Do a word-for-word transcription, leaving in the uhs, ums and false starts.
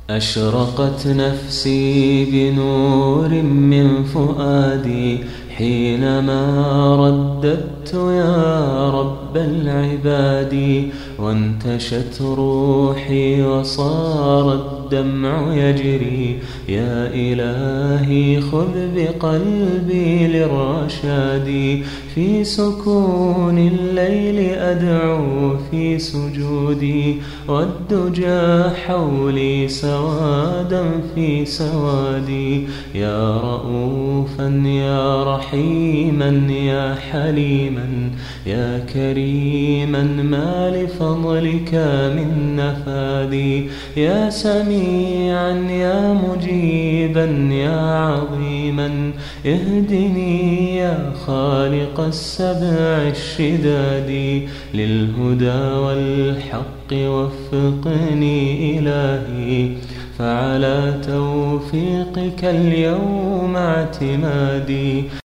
أشرقت نفسي بنور من فؤادي حينما رددت يا رب العباد، وانتشت روحي وصار الدمع يجري. يا إلهي خذ بقلبي للرشاد، في سكون الليل أدعو في سجودي، والدجى حولي سوادا في سوادي. يا رؤوفا يا رحيما يا حليما يا كريما ما لفضلك من نفادي. يا سميعا يا مجيبا يا عظيما اهدني يا خالق السبع الشداد. للهدى والحق وفقني إلهي، فعلى توفيقك اليوم اعتمادي.